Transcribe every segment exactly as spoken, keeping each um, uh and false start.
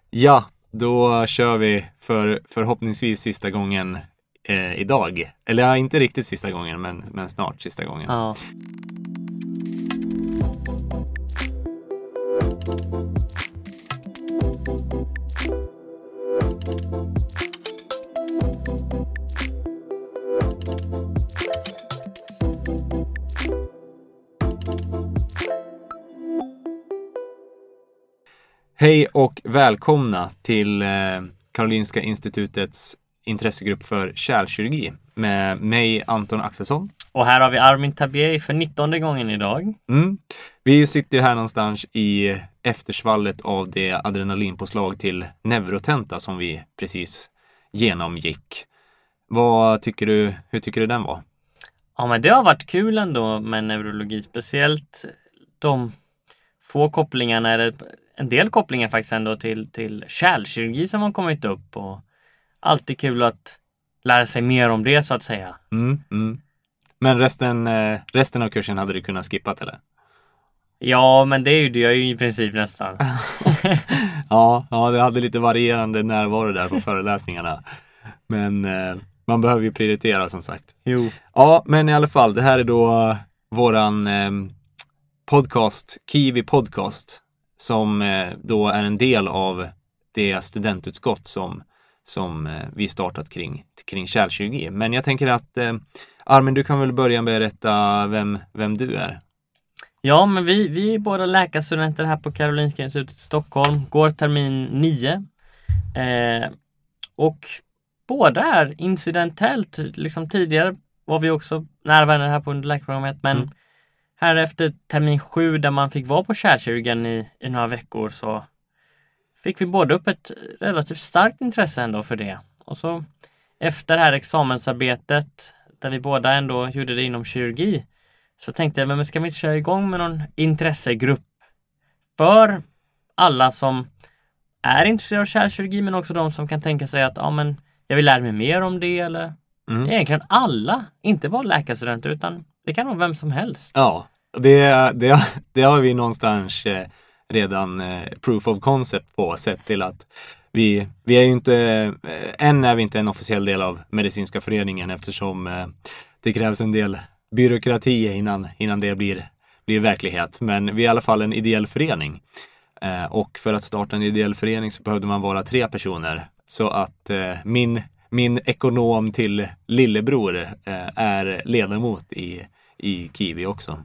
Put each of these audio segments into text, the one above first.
Ja, då kör vi för förhoppningsvis sista gången eh, idag. Eller ja, inte riktigt sista gången, men, men snart sista gången. Ja. Hej och välkomna till eh, Karolinska institutets intressegrupp för kärlkirurgi med mig Anton Axelsson. Och här har vi Armin Tabiej för nittonde gången idag. Mm. Vi sitter ju här någonstans i eftersvallet av det adrenalinpåslag till neurotenta som vi precis genomgick. Vad tycker du, hur tycker du den var? Ja, men det har varit kul ändå med neurologi, speciellt de få kopplingarna, eller en del kopplingar faktiskt ändå till, till kärlkirurgi som har kommit upp, och alltid kul att lära sig mer om det så att säga. Mm, mm. Men resten, resten av kursen hade du kunnat skippat eller? Ja, men det gjorde jag ju i princip nästan. ja, ja, det hade lite varierande närvaro där på föreläsningarna. Men eh, man behöver ju prioritera som sagt. Jo. Ja, men i alla fall, det här är då våran eh, podcast, Kiwi Podcast, som eh, då är en del av det studentutskott som, som eh, vi startat kring, kring kärlkirurgi. Men jag tänker att eh, Armin, du kan väl börja med att berätta vem, vem du är. Ja, men vi, vi är båda läkarstudenter här på Karolinska institutet i Stockholm. Går termin nio. Eh, och båda är incidentellt. Liksom tidigare var vi också nära vänner här på läkarprogrammet. Men mm. här efter termin sju, där man fick vara på kärlkirurgen i, i några veckor, så fick vi båda upp ett relativt starkt intresse ändå för det. Och så efter det här examensarbetet, där vi båda ändå gjorde det inom kirurgi, så tänkte jag, men ska vi inte köra igång med någon intressegrupp för alla som är intresserade av kärlkirurgi, men också de som kan tänka sig att ja, men jag vill lära mig mer om det, eller mm. egentligen alla, inte bara läkarstudenter, utan det kan vara vem som helst. Ja, det, det, det har vi någonstans eh, redan eh, proof of concept på, sett till att vi, vi är ju inte, eh, än är vi inte en officiell del av medicinska föreningen, eftersom eh, det krävs en del byråkrati innan, innan det blir, blir verklighet. Men vi är i alla fall en ideell förening. Eh, och för att starta en ideell förening så behövde man vara tre personer. Så att eh, min, min ekonom till lillebror eh, är ledamot i, i Kiwi också.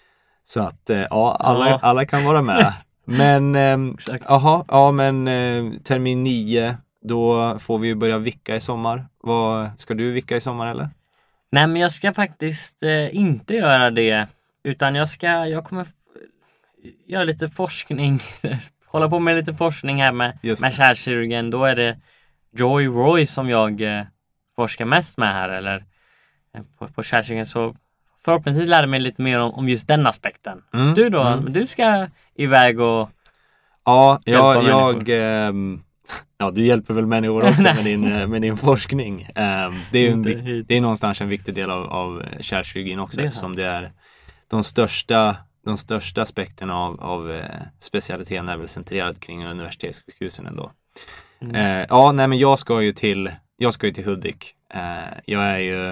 Så att eh, ja, alla, ja. alla kan vara med. Men, eh, aha, ja, men eh, termin nio, då får vi börja vicka i sommar. Vad, ska du vicka i sommar eller? Nej, men jag ska faktiskt eh, inte göra det, utan jag ska, jag kommer f- göra lite forskning, hålla på med lite forskning här med, med kärlkirurgen. Då är det Joy Roy som jag eh, forskar mest med här, eller eh, på, på kärlkirurgen, så förhoppningsvis lär mig lite mer om, om just den aspekten. Mm, du då, mm. du ska iväg och ja, jag, jag ehm... ja, du hjälper väl människor också med din, med din forskning. Um, det är ju en, det är någonstans en viktig del av, av kärlkirurgin också, det eftersom det är de största, de största aspekterna av, av uh, specialiteten är väl centrerat kring universitetssjukhusen ändå. Mm. Uh, ja, nej men jag ska ju till, jag ska ju till Hudik. Uh, jag är ju,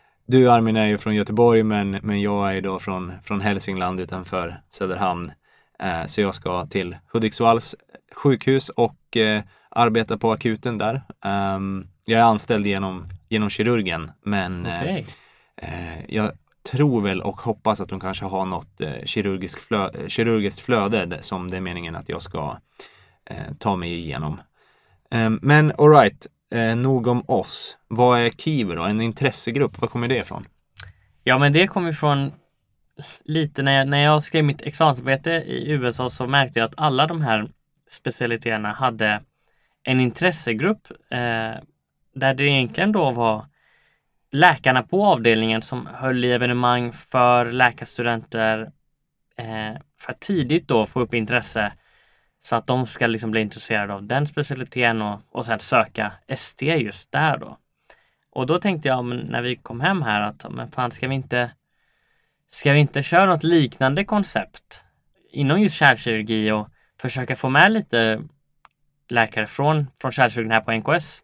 du Armin är ju från Göteborg, men, men jag är ju då från, från Hälsingland utanför Söderhamn. Uh, så jag ska till Hudiksvalls sjukhus och uh, arbeta på akuten där. Um, jag är anställd genom, genom kirurgen, men okay. eh, jag tror väl och hoppas att de kanske har något eh, kirurgisk flö, kirurgiskt flöde som det är meningen att jag ska eh, ta mig igenom. Um, men all right, eh, nog om oss. Vad är Kiwi då? En intressegrupp, var kommer det ifrån? Ja, men det kommer ifrån lite när jag, när jag skrev mitt examensarbete i U S A, så märkte jag att alla de här specialiteterna hade en intressegrupp eh, där det egentligen då var läkarna på avdelningen som höll i evenemang för läkarstudenter eh, för att tidigt då få upp intresse, så att de ska liksom bli intresserade av den specialiteten och, och sen söka S T just där då. Och då tänkte jag, men när vi kom hem här, att men fan, ska vi inte ska vi inte köra något liknande koncept inom just kärlkirurgi och försöka få med lite läkare från, från kärlkirurgin här på N K S.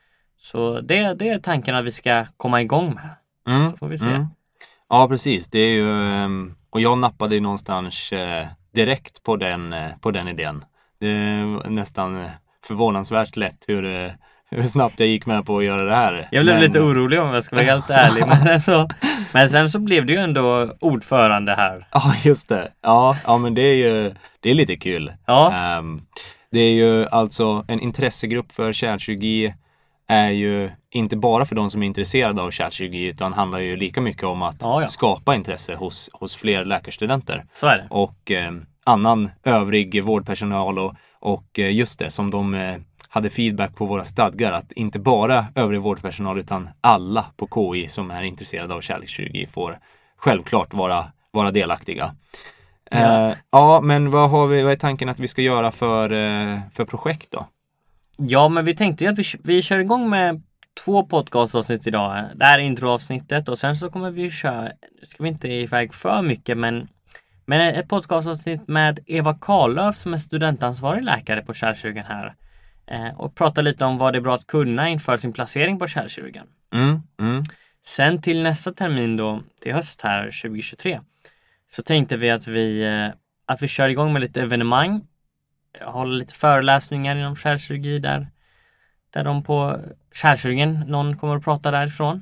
Så det, det är tanken att vi ska komma igång med. Mm. Så får vi se. Mm. Ja, precis. Det är ju, och jag nappade ju någonstans direkt på den, på den idén. Det är nästan förvånansvärt lätt hur, hur snabbt jag gick med på att göra det här. Jag blev men... lite orolig om jag ska vara helt ärlig. Men, så, men sen så blev det ju ändå ordförande här. Ja, just det. Ja, ja men det är ju det är lite kul. Ja. Um, det är ju alltså en intressegrupp för kärlkirurgi är ju inte bara för de som är intresserade av kärlkirurgi utan handlar ju lika mycket om att ja, ja. skapa intresse hos, hos fler läkarstudenter. Så är det. Och eh, annan övrig vårdpersonal och, och eh, just det som de eh, hade feedback på våra stadgar att inte bara övrig vårdpersonal utan alla på K I som är intresserade av kärlkirurgi får självklart vara, vara delaktiga. Ja. Eh, ja, men vad, har vi, vad är tanken att vi ska göra för, eh, för projekt då? Ja, men vi tänkte ju att vi, vi kör igång med två podcastavsnitt idag. Det här är introavsnittet och sen så kommer vi köra, ska vi inte iväg för mycket, men, men ett podcastavsnitt med Eva Karlöf som är studentansvarig läkare på kärlkirurgen här. Eh, och prata lite om vad det är bra att kunna inför sin placering på kärlkirurgen. Mm, mm. Sen till nästa termin då, till höst här tjugohundratjugotre, så tänkte vi att vi, eh, att vi kör igång med lite evenemang. Jag håller lite föreläsningar inom kärlkirurgi där, där de på kärlkirurgen, någon kommer att prata därifrån.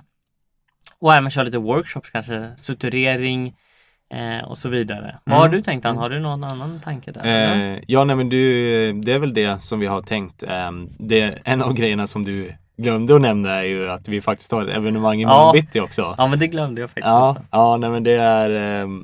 Och även köra lite workshops, kanske suturering eh, och så vidare. Mm. Vad har du tänkt, Ann? Har du någon annan tanke där? Eh, ja, nej men du, det är väl det som vi har tänkt. Eh, det, en av grejerna som du glömde att nämna är ju att vi faktiskt har ett evenemang i morgon bitti också. Ja, men det glömde jag faktiskt. Ja, också. ja nej men det är, eh,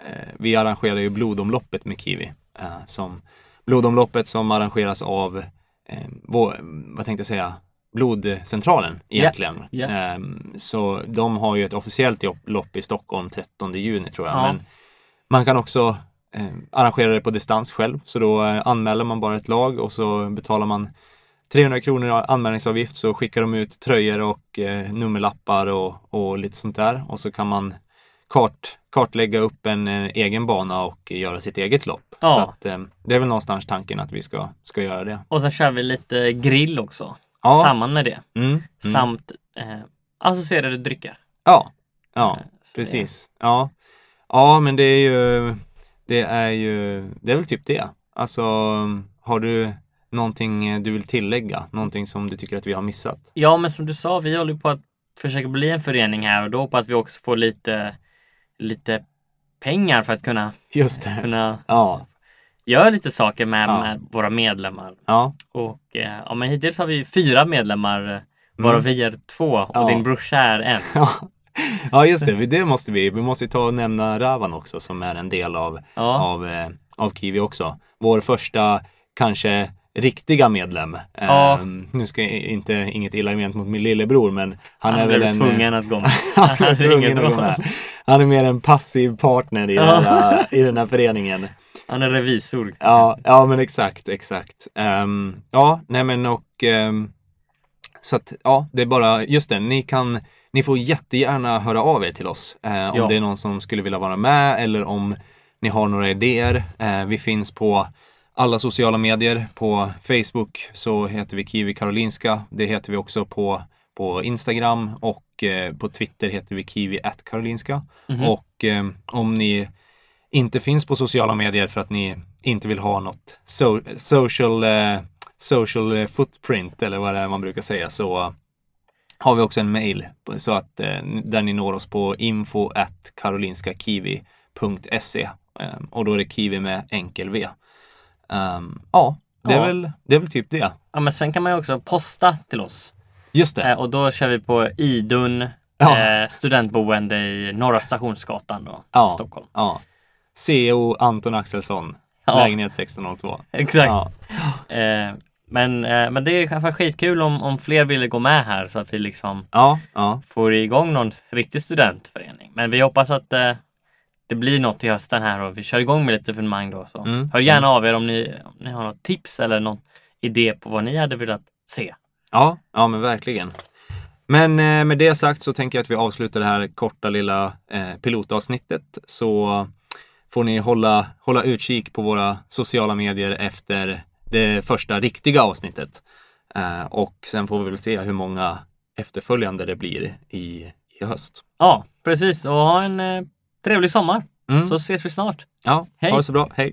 vi arrangerar ju blodomloppet med Kiwi eh, som blodomloppet som arrangeras av eh, vår, vad tänkte jag säga, blodcentralen egentligen. Yeah, yeah. Eh, så de har ju ett officiellt lopp i Stockholm trettonde juni tror jag. Ja. Men man kan också eh, arrangera det på distans själv. Så då eh, anmäler man bara ett lag och så betalar man trehundra kronor anmälningsavgift, så skickar de ut tröjor och eh, nummerlappar och, och lite sånt där. Och så kan man kart, kartlägga upp en eh, egen bana och göra sitt eget lopp. Ja. Så att, eh, det är väl någonstans tanken att vi ska, ska göra det. Och så kör vi lite grill också. Ja. Samman med det. Mm. Mm. Samt eh, associerade drycker. Ja, ja eh, precis. Det. Ja. ja, men det är ju det är ju det är väl typ det. Alltså, har du någonting du vill tillägga? Någonting som du tycker att vi har missat? Ja, men som du sa, vi håller på att försöka bli en förening här och då hoppas vi också få lite lite pengar för att kunna, Just det. kunna ja. göra lite saker med, ja. med våra medlemmar. Ja. Och eh, ja, men hittills har vi fyra medlemmar, varav mm. vi är två och ja. din brorsa är en. Ja. ja, just det. Det måste vi. Vi måste ta och nämna Ravan också som är en del av, ja. av, eh, av Kiwi också. Vår första kanske riktiga medlem. Ja. Um, nu ska jag inte inget illa ment mot min lillebror, men han, han är väl en tvungen att gå med. han, är tvungen att gå med. Han är mer en passiv partner i, ja. den, här, i den här föreningen. Han är revisor. Ja, ja men exakt, exakt. Um, ja, nej men och um, så att ja, det är bara just det, ni kan ni får jättegärna höra av er till oss uh, om ja. det är någon som skulle vilja vara med eller om ni har några idéer. Uh, vi finns på alla sociala medier. På Facebook så heter vi Kiwi Karolinska. Det heter vi också på, på Instagram och eh, på Twitter heter vi Kiwi at Karolinska. Mm-hmm. Och eh, om ni inte finns på sociala medier för att ni inte vill ha något so- social, eh, social footprint eller vad det är man brukar säga, så har vi också en mail så att, eh, där ni når oss på info at karolinskakiwi punkt se eh, och då är det Kiwi med enkel V. Um, ja, det är, ja. Väl, det är väl typ det. Ja, men sen kan man ju också posta till oss. Just det. Eh, och då kör vi på Idun, ja. eh, studentboende i Norra Stationsgatan då, ja. i Stockholm. Ja. C O Anton Axelsson, ja. lägenhet sexton noll två. Exakt. Ja. Eh, men, eh, men det är kanske skitkul om, om fler ville gå med här så att vi liksom ja. Ja. får igång någon riktig studentförening. Men vi hoppas att eh, det blir något till hösten här och vi kör igång med lite evenemang då. Så mm. hör gärna av er om ni, om ni har något tips eller någon idé på vad ni hade velat se. Ja, ja men verkligen. Men eh, med det sagt så tänker jag att vi avslutar det här korta lilla eh, pilotavsnittet. Så får ni hålla, hålla utkik på våra sociala medier efter det första riktiga avsnittet. Uh, och sen får vi väl se hur många efterföljande det blir i, i höst. Ja, precis. Och ha en eh, trevlig sommar. Mm. Så ses vi snart. Ja, hej. Ha det så bra. Hej.